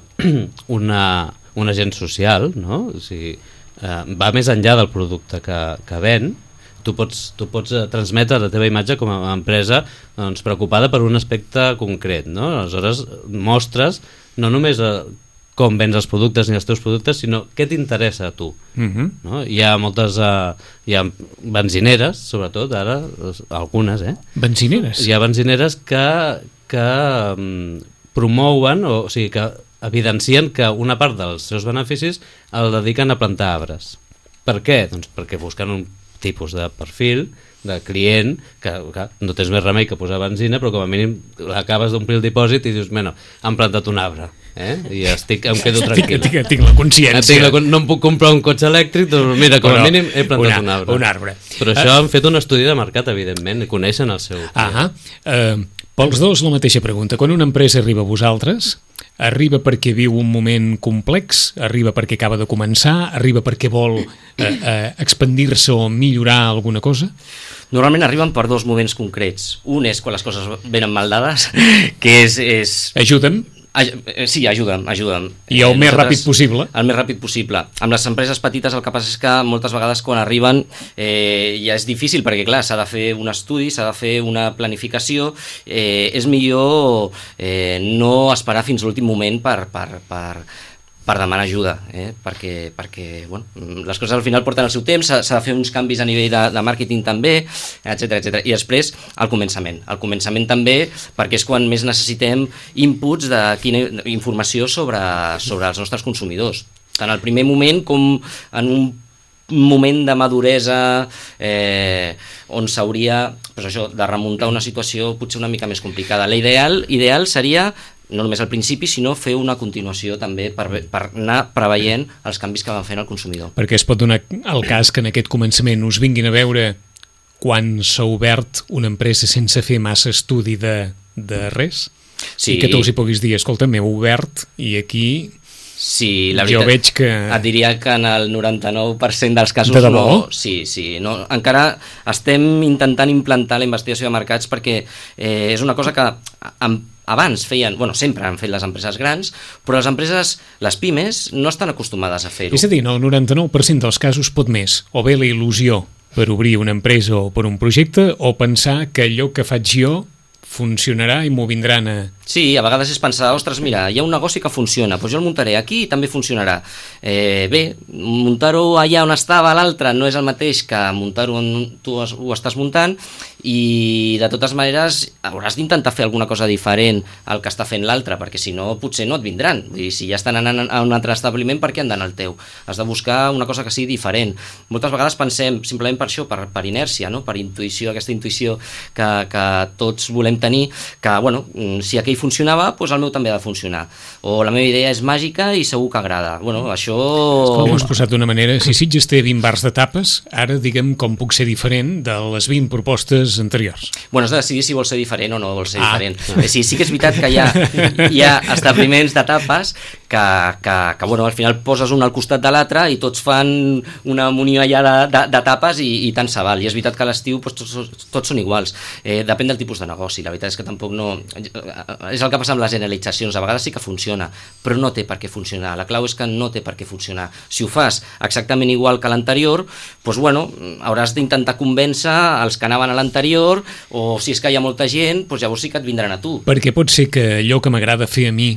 una, un agent social, no? O sigui, eh, va més enllà del producte que, que ven. Tu pots, tu pots transmetre la teva imatge com a empresa doncs, preocupada per un aspecte concret, no? Aleshores mostres no només a com vens els productes ni els teus productes, sinó què t'interessa a tu. Uh-huh. No? Hi ha moltes uh, hi ha benzineres, sobretot ara, algunes, eh?
Benzineres?
Hi ha benzineres que, que um, promouen, o, o sigui, que evidencien que una part dels seus beneficis el dediquen a plantar arbres. Per què? Doncs perquè busquen un tipus de perfil, de client, que, que no tens més remei que posar benzina, però com a mínim l'acabes d'omplir el dipòsit i dius, bueno, han plantat un arbre, eh? I estic, em quedo tranquil.
Tinc, tinc, tinc la consciència.
Tinc la, no em puc comprar un cotxe elèctric, doncs mira, com a
Però,
mínim he plantat
una,
un arbre.
Un arbre.
Però això uh, han fet un estudi de mercat, evidentment, i coneixen el seu...
Ah, uh, pels dos la mateixa pregunta. Quan una empresa arriba a vosaltres, arriba perquè viu un moment complex, arriba perquè acaba de començar, arriba perquè vol uh, uh, expandir-se o millorar alguna cosa?
Normalment arriben per dos moments concrets. Un és quan les coses venen mal dades, que és... és...
Ajuda'm.
Sí, ajuda'm, ajuda'm.
I el eh, més ràpid possible.
El més ràpid possible. Amb les empreses petites el que passa és que moltes vegades quan arriben eh, ja és difícil perquè clar, s'ha de fer un estudi, s'ha de fer una planificació, eh, és millor eh, no esperar fins l'últim moment per... per, per per demanar ajuda, eh? perquè, perquè bueno, les coses al final porten el seu temps, s'ha de fer uns canvis a nivell de, de màrqueting també, etcètera etcètera. I després, al començament. Al començament també, perquè és quan més necessitem inputs de quina informació sobre, sobre els nostres consumidors. Tant al primer moment com en un moment de maduresa eh, on s'hauria pues això, de remuntar una situació potser una mica més complicada. L'ideal ideal seria no només al principi, sinó fer una continuació també per, per anar preveient els canvis que van fent el consumidor.
Perquè es pot donar el cas que en aquest començament us vinguin a veure quan s'ha obert una empresa sense fer massa estudi de, de res? Sí. I que tu els hi puguis dir, escolta, m'he obert i aquí...
Sí, la
jo
veritat,
veig que...
et diria que en el noranta-nou per cent dels casos
de debò?
no... Sí, sí, no, encara estem intentant implantar la investigació de mercats perquè eh, és una cosa que amb, abans feien, bueno, sempre han fet les empreses grans, però les empreses, les pimes, no estan acostumades a fer-ho.
És a dir, no, el noranta-nou per cent dels casos pot més, o bé la il·lusió per obrir una empresa o per un projecte, o pensar que allò que faig jo funcionarà i m'ho vindran a...
Sí, a vegades és pensar, ostres, mira, hi ha un negoci que funciona, doncs jo el muntaré aquí i també funcionarà. Eh, bé, muntar-ho allà on estava l'altre no és el mateix que muntar-ho on tu ho estàs muntant i de totes maneres hauràs d'intentar fer alguna cosa diferent al que està fent l'altre, perquè si no potser no et vindran. Vull dir, si ja estan anant a un altre establiment, per què han d'anar al teu? Has de buscar una cosa que sigui diferent. Moltes vegades pensem, simplement per això, per, per inèrcia, no? Per intuïció, aquesta intuïció que, que tots volem tenir, que, bueno, si aquell funcionava, doncs el meu també ha de funcionar. O la meva idea és màgica i segur que agrada. Bueno, això...
Com ho has posat d'una manera, si Sitges té vint bars de tapes, ara diguem com puc ser diferent de les vint propostes anteriors.
Bueno, has de decidir si vols ser diferent o no vols ser
ah.
diferent. Eh, sí, sí que és veritat que hi ha, hi ha establiments de tapes que, que, que bueno, al final poses un al costat de l'altre i tots fan una munió allà de, de, de tapes i, i tant se val. I és veritat que a l'estiu doncs, tots, tots són iguals. Eh, depèn del tipus de negoci. La veritat és que tampoc no... És el que passa amb les generalitzacions. A vegades sí que funciona, però no té per què funcionar. La clau és que no té per què funcionar. Si ho fas exactament igual que l'anterior, doncs, bueno, hauràs d'intentar convèncer els que anaven a l'anterior, o si és que hi ha molta gent, doncs llavors sí que et vindran a tu.
Perquè pot ser que allò que m'agrada fer a mi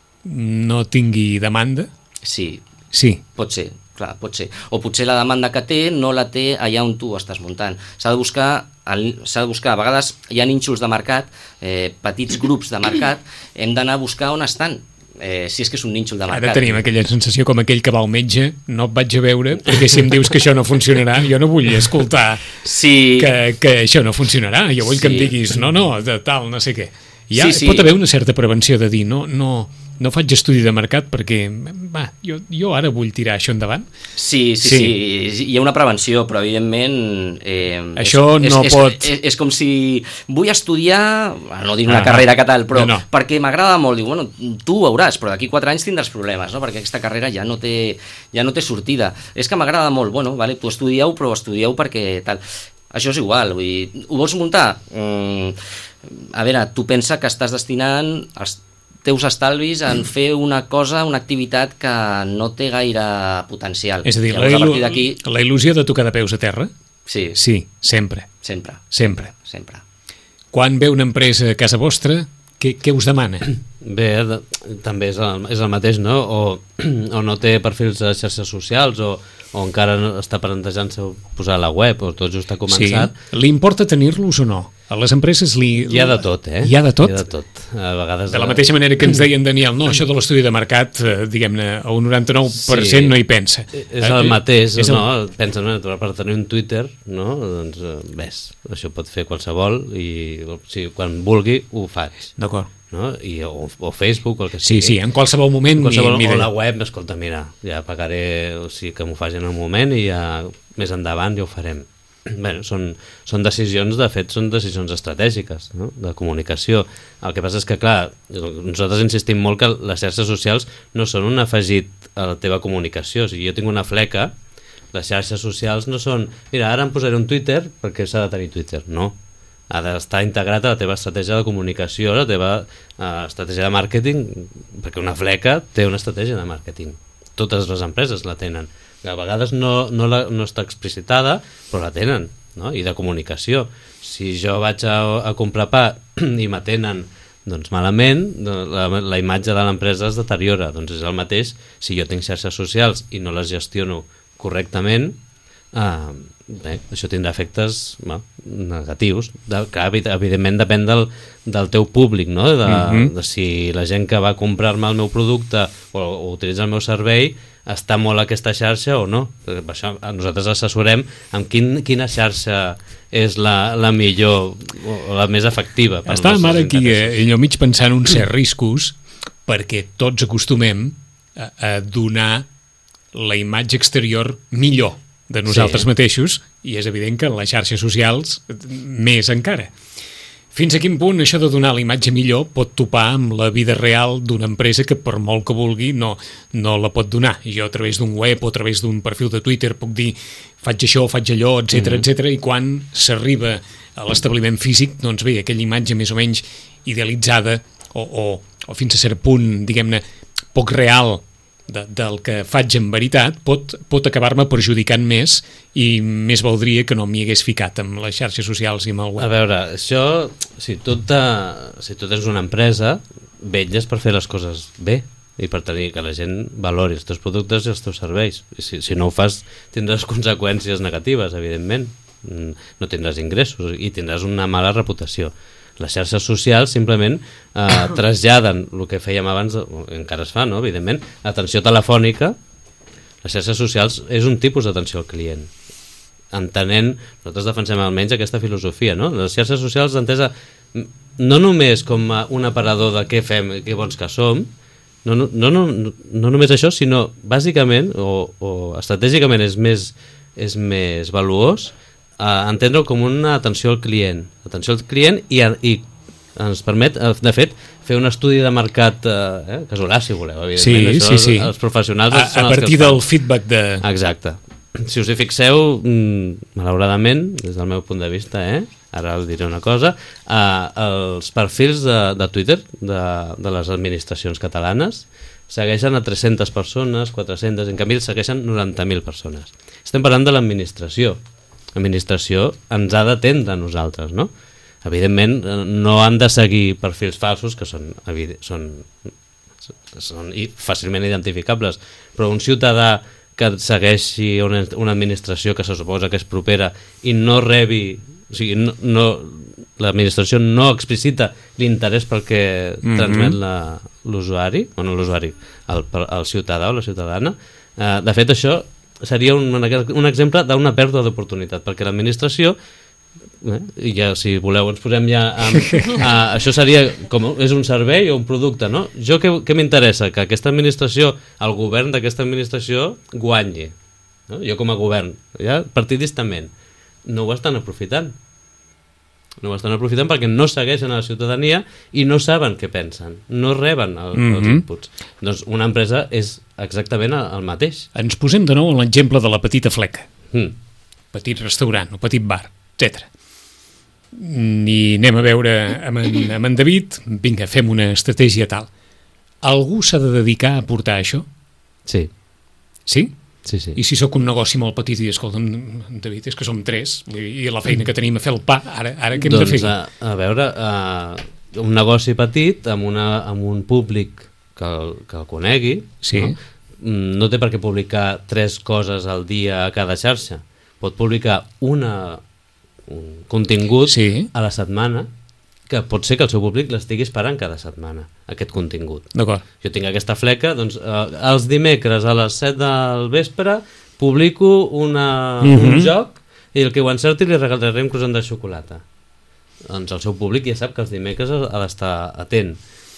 no tingui demanda?
Sí.
Sí.
Pot ser, clar, pot ser. O potser la demanda que té no la té allà on tu estàs muntant. S'ha de buscar, s'ha de buscar, a vegades hi ha nínxols de mercat, eh, petits grups de mercat, hem d'anar a buscar on estan. Eh, si és que és un nínxol de mercat.
Ara tenim aquella sensació com aquell que va al metge, no et vaig a veure, perquè si em dius que això no funcionarà, jo no vull escoltar
sí.
que, que això no funcionarà, jo vull
sí.
que em diguis no, no, de tal, no sé què. Ja
sí, sí.
pot haver una certa prevenció de dir no, no, no faig estudi de mercat perquè va, jo, jo ara vull tirar això endavant.
Sí, sí, sí, sí. Hi ha una prevenció, però evidentment eh,
això
és,
no
és,
pot...
És, és, és com si vull estudiar, no dir una ah, carrera que tal, però no, no. perquè m'agrada molt, dic, bueno, tu ho veuràs, però d'aquí quatre anys tindràs problemes, no? Perquè aquesta carrera ja no té, ja no té sortida. És que m'agrada molt, bueno, vale, tu estudieu, però estudieu perquè tal. Això és igual, vull dir, ho vols muntar? Mm, a veure, tu pensa que estàs destinant els teus estalvis en fer una cosa, una activitat que no té gaire potencial.
És a dir,
llavors,
la, il·lu
a d'aquí...
la il·lusió de tocar de peus a terra?
Sí.
Sí, sempre.
Sempre.
Sempre.
Sempre.
Quan ve una empresa a casa vostra, què, què us demana?
Bé, de, també és el, és el mateix, no? O, o no té perfils de xarxes socials, o, o encara no està plantejant-se posar a la web, o tot just ha començat.
Sí. Li importa tenir-los o no? A les empreses li...
Hi ha de tot, eh?
Hi ha de tot?
Hi ha de tot. A vegades...
De la mateixa manera que ens deien, Daniel, no, això de l'estudi de mercat, eh, diguem-ne, un noranta-nou per cent sí, no hi pensa.
És el mateix, és el... no? Pensa, no? Per tenir un Twitter, no? Doncs, ves, això pot fer qualsevol i o sigui, quan vulgui ho faig.
D'acord.
No? I, o, o Facebook, o el que sigui.
Sí, sí, en qualsevol moment...
En qualsevol,
mi,
o la web, escolta, mira, ja pagaré, o sigui, que m'ho facin en un moment i ja més endavant ja ho farem. Bé, són, són decisions, de fet, són decisions estratègiques, no? De comunicació. El que passa és que, clar, nosaltres insistim molt que les xarxes socials no són un afegit a la teva comunicació. O sigui, jo tinc una fleca, les xarxes socials no són... Mira, ara em posaré un Twitter perquè s'ha de tenir Twitter. No. Ha d'estar integrat a la teva estratègia de comunicació, a la teva uh, estratègia de màrqueting, perquè una fleca té una estratègia de màrqueting. Totes les empreses la tenen. Que a vegades no, no, la, no està explicitada, però la tenen, no? I de comunicació. Si jo vaig a, a comprar pa i m'atenen doncs malament, la, la imatge de l'empresa es deteriora. Doncs és el mateix, si jo tinc xarxes socials i no les gestiono correctament, eh, bé, això tindrà efectes bueno, negatius. De, que evidentment depèn del, del teu públic, no? De, mm-hmm. de si la gent que va comprar-me el meu producte o, o utilitza el meu servei està molt a aquesta xarxa o no. Per això nosaltres assessorem amb quin, quina xarxa és la, la millor o la més efectiva.
Estàvem ara aquí eh, allò mig pensant uns certs riscos perquè tots acostumem a, a donar la imatge exterior millor de nosaltres sí. mateixos i és evident que en les xarxes socials més encara. Fins a quin punt això de donar la imatge millor pot topar amb la vida real d'una empresa que per molt que vulgui no, no la pot donar. I jo a través d'un web o a través d'un perfil de Twitter puc dir faig això, faig allò, etcètera, mm-hmm. etcètera, i quan s'arriba a l'establiment físic, doncs bé, aquella imatge més o menys idealitzada o, o, o fins a cert punt, diguem-ne, poc real de, del que faig en veritat pot, pot acabar-me perjudicant més i més valdria que no m'hi hagués ficat amb les xarxes socials i amb el web.
A veure, això, si tu, te, si tu tens una empresa, vetlles per fer les coses bé i per tenir que la gent valori els teus productes i els teus serveis. I si, si no ho fas, tindràs conseqüències negatives, evidentment. No tindràs ingressos i tindràs una mala reputació. Les xarxes socials simplement eh, traslladen el que fèiem abans, encara es fa, no? Evidentment, atenció telefònica. Les xarxes socials és un tipus d'atenció al client. Entenent, nosaltres defensem almenys aquesta filosofia, no? Les xarxes socials entesa no només com un aparador de què fem, què bons que som, no, no, no, no, no només això, sinó bàsicament o, o estratègicament és més, és més valuós Uh, entendre-ho com una atenció al client atenció al client i, i ens permet, de fet, fer un estudi de mercat uh, eh, casolà, si voleu, evidentment.
Sí,
això,
sí, sí.
Els professionals
a,
són
a partir
els que
del feedback de...
Exacte. Si us hi fixeu, malauradament, des del meu punt de vista, eh, ara us diré una cosa, uh, els perfils de, de Twitter de, de les administracions catalanes segueixen a tres-centes persones, quatre-centes, en canvi segueixen noranta mil persones. Estem parlant de l'administració. L'administració ens ha d'atendre a nosaltres, no? Evidentment, no han de seguir perfils falsos, que són, són, són fàcilment identificables, però un ciutadà que segueixi una, una administració que se suposa que és propera i no rebi, o sigui, no, no, l'administració no explicita l'interès pel que mm-hmm. transmet l'usuari, bueno, l'usuari, el, el ciutadà o la ciutadana. Eh, de fet, això seria un, un exemple d'una pèrdua d'oportunitat, perquè l'administració, eh, i ja si voleu ens posem ja amb, a, això seria com és un servei o un producte, no? Jo què, què m'interessa? Que aquesta administració, el govern d'aquesta administració guanyi, no? Jo com a govern, ja partidistament, no ho estan aprofitant. No ho estan aprofitant perquè no segueixen a la ciutadania i no saben què pensen, no reben el, mm-hmm. els inputs. Doncs una empresa és exactament el mateix.
Ens posem de nou en l'exemple de la petita fleca.
Mm.
Petit restaurant o petit bar, etcètera. I anem a veure amb en, amb en David, vinga, fem una estratègia tal. Algú s'ha de dedicar a portar això?
Sí.
Sí?
Sí, sí.
I si sóc un negoci molt petit i escolta'm, David, és que som tres i la feina que tenim a fer el pa, ara, ara què hem
doncs,
de fer?
A, a veure, uh, un negoci petit amb, una, amb un públic que el, que el conegui,
sí.
no? no té per què publicar tres coses al dia a cada xarxa. Pot publicar una un contingut
Sí.
a la setmana que pot ser que el seu públic l'estigui esperant cada setmana, aquest contingut.
D'acord.
Jo tinc aquesta fleca, doncs eh, els dimecres a les set del vespre publico una,
Mhm.
un joc i el que ho encerti li regalaré un croissant de xocolata. Doncs el seu públic ja sap que els dimecres ha ha d'estar atent.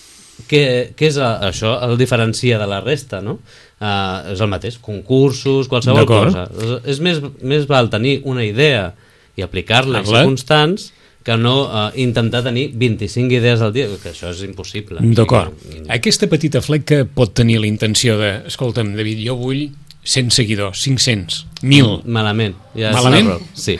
Què, què és a, això? El diferencia de la resta, no? Uh, és el mateix, concursos, qualsevol
D'acord.
cosa. És, és més, més val tenir una idea i aplicar-la en
Parla.
constants que no uh, intentar tenir vint-i-cinc idees al dia, que això és impossible.
D'acord.
O sigui,
Aquesta petita fleca pot tenir la intenció de, escolta'm, David, jo vull cent seguidors, cinc-cents, mil.
Malament. Ja és
Malament?
un error. Sí.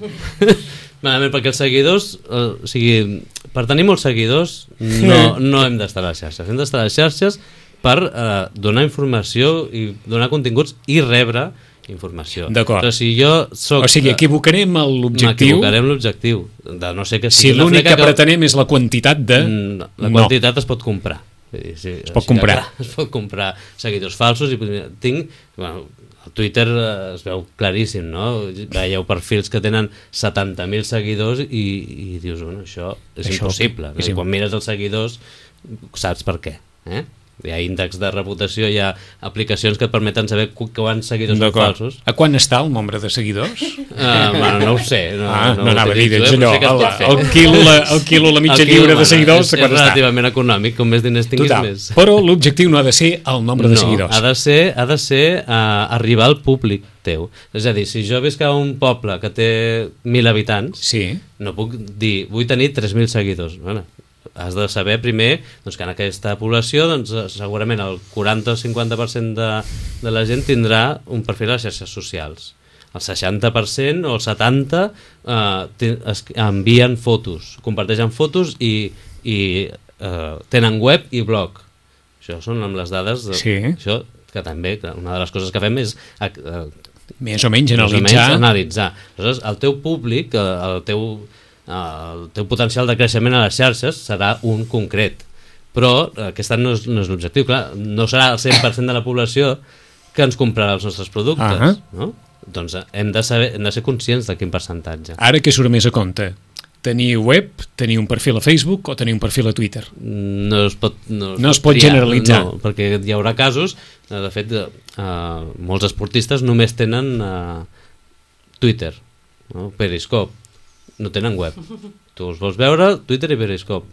Malament, perquè els seguidors, eh, o sigui, per tenir molts seguidors no, no hem d'estar a les xarxes. Hem d'estar a les xarxes per eh, donar informació i donar continguts i rebre informació.
D'acord.
Però si jo soc...
O sigui, equivocarem l'objectiu
M'equivocarem l'objectiu. De no ser que
si
sigui una
l'únic
fleca
que pretenem és la quantitat de...
Mm, La
No.
quantitat es pot comprar. Vull dir, sí,
Es pot
així que,
comprar.
clar, es pot comprar seguidors falsos i tinc... Bueno, el Twitter eh, es veu claríssim, no? Veieu perfils que tenen setanta mil seguidors i, i dius, bueno, això és
Això
impossible.
és
I quan mires els seguidors saps per què. Eh? Hi ha índexs de reputació, hi ha aplicacions que et permeten saber qu- quants seguidors són
D'acord.
falsos.
A quan està el nombre de seguidors?
Uh, bueno, no ho sé. No,
Ah, no,
ho
anava a dir,
utilitzo,
ets
eh, però
allò,
sé que es pot fer.
el, el, quilo, la, el quilo, la mitja
El quilo,
lliure de
bueno,
seguidors,
és,
a
és
quan està?
relativament econòmic, com més diners tinguis
Total.
més.
Però l'objectiu no ha de ser el nombre de
no,
seguidors.
ha de ser, ha de ser uh, arribar al públic teu. És a dir, si jo visc a un poble que té mil habitants,
Sí.
no puc dir, vull tenir tres mil seguidors. Bueno, has de saber primer doncs, que en aquesta població doncs, eh, segurament el quaranta o cinquanta per cent de, de la gent tindrà un perfil a les xarxes socials. El seixanta per cent o el setanta per cent eh, es, envien fotos, comparteixen fotos i, i eh, tenen web i blog. Això són amb les dades de,
Sí.
això, que també, clar, una de les coses que fem és eh,
Més o menys
més o
analitzar.
menys analitzar. Aleshores, el teu públic, eh, el teu, eh, el teu potencial de creixement a les xarxes serà un concret. Però aquest no és, no és l'objectiu. Clar, no serà el cent per cent de la població que ens comprarà els nostres productes.
Ahà.
No? Doncs eh, hem de, saber, hem de ser conscients de quin percentatge.
Ara què surt més a compte? Tenir web, tenir un perfil a Facebook o tenir un perfil a Twitter?
No es pot, no es
No es pot
triar,
generalitzar.
No, perquè hi haurà casos, eh, de fet, eh, molts esportistes només tenen eh, Twitter, no? Periscope, no tenen web. Tu els vols veure, Twitter i Periscope.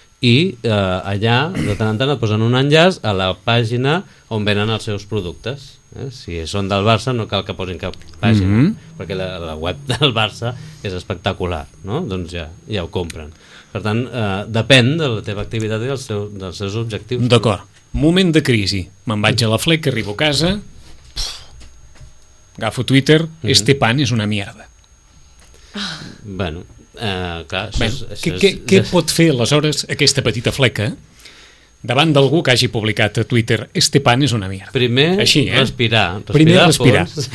I eh, allà, de tant en tant, et posen un enllaç a la pàgina on venen els seus productes. Eh? Si són del Barça no cal que posin cap pàgina,
Mhm.
perquè la, la web del Barça és espectacular, no? Doncs ja, ja ho compren. Per tant, eh, depèn de la teva activitat i dels, seu, dels seus objectius.
D'acord. Moment de crisi. Me'n vaig a la fleca, arribo a casa, pff, agafo Twitter,
Mhm.
este pan és una mierda.
Bueno, eh, clar, això
Bé,
és... Això
què,
és,
què, què pot fer aleshores aquesta petita fleca davant d'algú que hagi publicat a Twitter este pan és una mierda?
Primer,
Així, eh?
respirar. respirar
Primer respirar.
fons.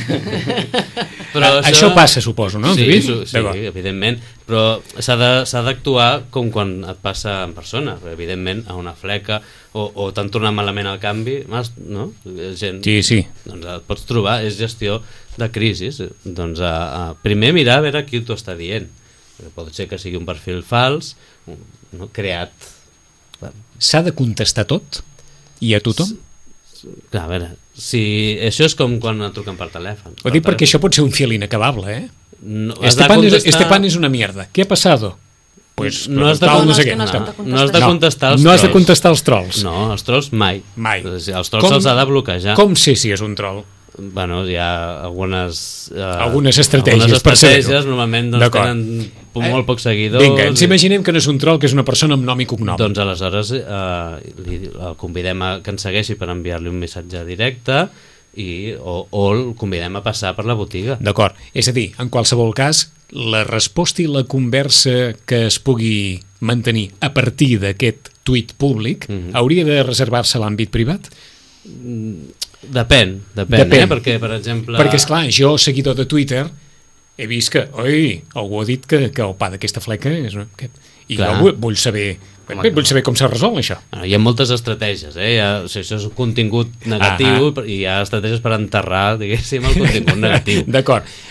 A- això passa, suposo, no,
Sí,
David?
su- sí,
D'acord.
evidentment, però s'ha de- s'ha d'actuar com quan et passa en persona, evidentment, a una fleca, o, o t'han tornat malament al canvi, mas- no? Gent,
Sí, sí.
doncs et pots trobar, és gestió de crisis. Doncs a, a, primer mirar a veure qui t'ho està dient. Perquè pot ser que sigui un perfil fals, no, creat.
S'ha de contestar tot? I a tothom?
Clar, a veure, si això és com quan et truquen per telèfon.
Ho dic perquè això pot ser un fil inacabable, eh?
No, has
Este
de
pan, es,
contestar-
este pan es una mierda. ¿Qué ha pasado? Pues
no has de,
tal,
con-
no sé
és que
què.
no has
no,
de
no has de
No,
contestar els
no has de
trolls.
contestar els trolls.
No, els trolls mai.
Mai.
Els trolls se'ls ha de bloquejar.
Com sé si és un troll?
Bueno, hi ha algunes... Eh,
Algunes estratègies
algunes
per
estratègies
saber-ho.
normalment doncs,
D'acord.
tenen molt pocs seguidors.
Vinga, ens
i-
imaginem que no és un troll, que és una persona amb nom i cognom.
Doncs aleshores eh, li, el convidem a que ens segueixi per enviar-li un missatge directe i, o, o el convidem a passar per la botiga.
D'acord. És a dir, en qualsevol cas, la resposta i la conversa que es pugui mantenir a partir d'aquest tuit públic
Mhm.
hauria de reservar-se a l'àmbit privat?
Depèn, depèn,
Depèn.
eh? Perquè, per exemple...
Perquè, esclar, jo, seguidor de Twitter, he vist que, oi, algú ha dit que, que el pa d'aquesta fleca és... una- Que... I
Clar.
jo vull, vull saber...
Home,
vull saber com s'ha resolt, això.
Bueno, hi ha moltes estratègies, eh? Hi ha, o sigui, això és un contingut negatiu
Ahà.
i hi ha estratègies per enterrar, diguéssim, el contingut negatiu.
D'acord.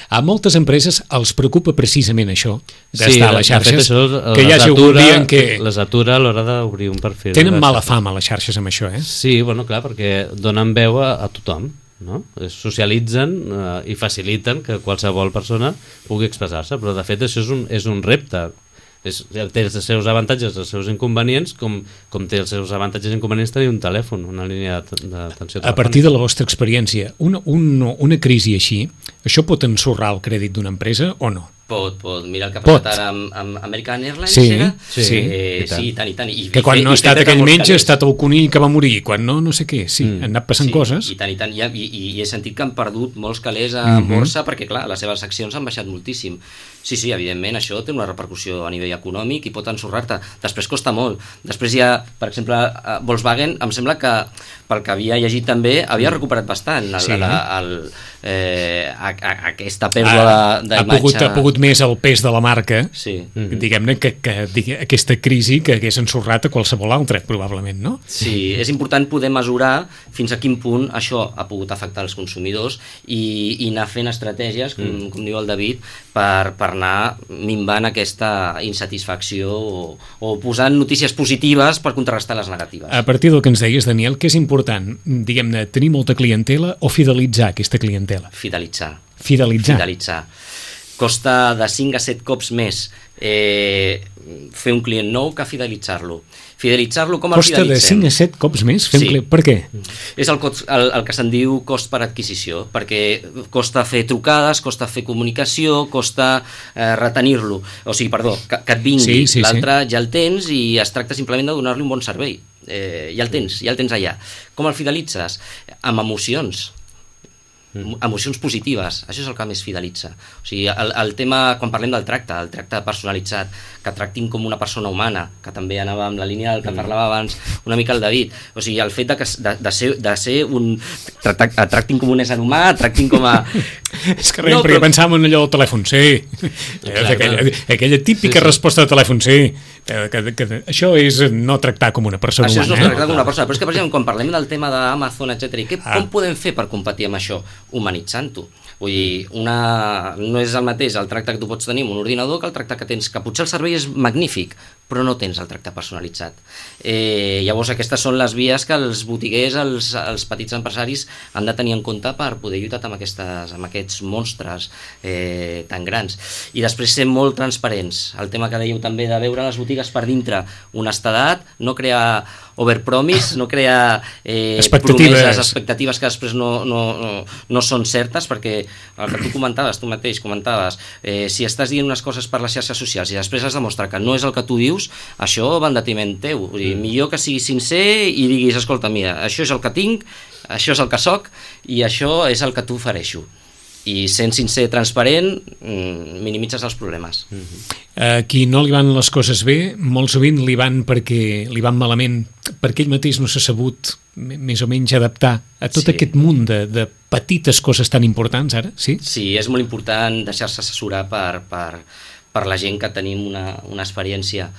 A moltes empreses els preocupa precisament això, d'estar
sí,
a les xarxes,
de fet, això,
que hi hagi algun dia en què...
Les atura a l'hora d'obrir un perfil.
Tenen mala fama les xarxes amb això, eh?
Sí, bueno, clar, perquè donen veu a, a tothom, no? Socialitzen eh, i faciliten que qualsevol persona pugui expressar-se, però de fet això és un, és un repte. És, té els seus avantatges, els seus inconvenients, com, com té els seus avantatges i inconvenients tenir un telèfon, una línia d'atenció telefònica.
A partir de la vostra experiència, una, una, una crisi així, això pot ensorrar el crèdit d'una empresa o no?
Pot, pot. Mira el que ha
Pot.
passat ara amb, amb American Airlines,
Sí,
era?
sí,
Eh,
i tant.
sí, i tant, i tant. I,
Que
i
quan
fe-
no ha
i
estat
fet
aquell
molts
metge, ha
calés.
estat el conill que va morir, quan no, no sé què. Sí, mm. han anat passant
Sí,
coses.
I tant, i tant. I, i, i he sentit que han perdut molts calés a
Mhm.
borsa perquè, clar, les seves accions han baixat moltíssim. Sí, sí, evidentment, això té una repercussió a nivell econòmic i pot ensorrar-te. Després costa molt. Després hi ha, per exemple, a Volkswagen, em sembla que, pel que havia llegit també, havia recuperat bastant el,
Sí.
el, el, eh, a, a, aquesta pèrdua
ha,
de-
ha,
d'imatge.
pogut, ha pogut més el pes de la marca,
Sí.
mm. diguem-ne, que, que digue, aquesta crisi que hagués ensorrat a qualsevol altra, probablement, no?
Sí, és important poder mesurar fins a quin punt això ha pogut afectar els consumidors i, i anar fent estratègies, com, mm. com diu el David, per, per anar minvant aquesta insatisfacció o, o posant notícies positives per contrarrestar les negatives.
A partir del que ens deies, Daniel, què és important, diguem-ne, tenir molta clientela o fidelitzar aquesta clientela?
Fidelitzar.
Fidelitzar.
Fidelitzar. Costa de cinc a set cops més eh, fer un client nou que fidelitzar-lo. Fidelitzar-lo com el
Costa de
fidelitzem?
cinc a set cops més? Fem
Sí.
cli... Per què?
És el, cost, el, el que se'n diu cost per adquisició, perquè costa fer trucades, costa fer comunicació, costa eh, retenir-lo. O sigui, perdó, que, que et vingui.
Sí, sí,
L'altre ja el tens i es tracta simplement de donar-li un bon servei. Eh, ja el tens, ja el tens allà. Com el fidelitzes? Amb emocions. Mm. Emocions positives, això és el que més fidelitza. O sigui, el, el tema, quan parlem del tracte, el tracte personalitzat, que tractin com una persona humana, que també anava amb la línia del que mm. parlava abans una mica el David, o sigui, el fet de, que, de, de, ser, de ser un... Tracta, tractin com un ésser humà, tractin com a...
És que res,
No,
perquè
però-
pensàvem en allò del telèfon, sí. Aquella, aquella típica
Sí, sí.
resposta de telèfon, sí. Que, que, que, això és no tractar com una persona
Això és no
humana.
tractar com una persona, però és que, per exemple, quan parlem del tema d'Amazon, etcètera, i què,
Ah.
com podem fer per competir amb això? Humanitzant-ho. Vull dir, una... no és el mateix el tracte que tu pots tenir amb un ordinador que el tracte que tens, que potser el servei és magnífic, però no tens el tracte personalitzat. Eh, llavors, aquestes són les vies que els botiguers, els, els petits empresaris han de tenir en compte per poder lluitar amb, aquestes, amb aquests monstres eh, tan grans. I després ser molt transparents. El tema que dèieu també de veure les botigues per dintre honestedat, no crear overpromise, no crear eh,
Expectatives.
promeses, expectatives que després no, no, no, no són certes, perquè el que tu comentaves, tu mateix comentaves, eh, si estàs dient unes coses per les xarxes socials i després has demostrat que no és el que tu dius, això va en detriment teu. Vull dir, millor que siguis sincer i diguis, escolta, mira, això és el que tinc, això és el que soc i això és el que tu ofereixo. I sent sincer, transparent, minimitzes els problemes.
A qui no li van les coses bé, molt sovint li van perquè li van malament, perquè ell mateix no s'ha sabut m- més o menys adaptar a tot
Sí.
aquest munt de, de petites coses tan importants ara, sí?
Sí, és molt important deixar-se assessorar per, per, per la gent que tenim una, una experiència.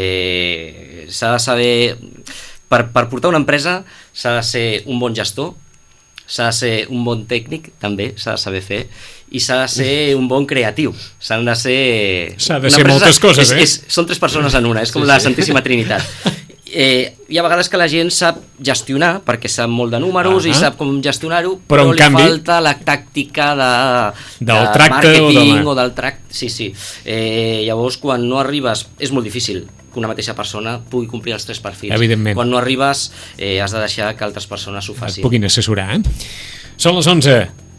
Eh, s'ha de saber... Per, per portar una empresa s'ha de ser un bon gestor, s'ha de ser un bon tècnic, també s'ha de saber fer, i s'ha de ser un bon creatiu. S'han de ser...
S'ha de
una
ser
empresa
moltes coses,
és,
eh?
És, són tres persones en una, és com
Sí,
la
sí.
Santíssima Trinitat. Eh, hi ha vegades que la gent sap gestionar perquè sap molt de números
Ah.
i sap com gestionar-ho,
Però,
però,
en
li
canvi,
falta la tàctica de,
del
de
tracte o de
màrqueting
la-
o del tracte. Sí, sí. Eh, llavors, quan no arribes, és molt difícil que una mateixa persona pugui complir els tres perfils.
Evidentment.
Quan no arribes, eh, has de deixar que altres persones ho
Et
facin.
puguin assessorar, eh? Són les onze.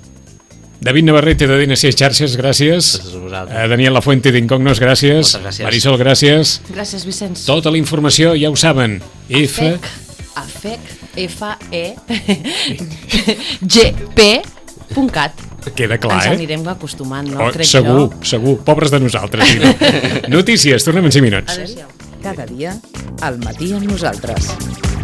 David Navarrete de D N C Xarxes, gràcies.
Gràcies a vosaltres.
Eh, Daniel Lafuente d'Incognos, gràcies.
Moltes gràcies.
Marisol, gràcies.
Gràcies, Vicenç.
Tota la informació, ja ho saben. F...
Afec, F E G P punt cat.
Queda clar,
Ens
eh?
anirem acostumant, no?
Oh,
Crec
segur,
jo.
segur. Pobres de nosaltres. Sí. Notícies, tornem en cinc minuts.
Adéu-siau.
Cada dia, al matí amb nosaltres.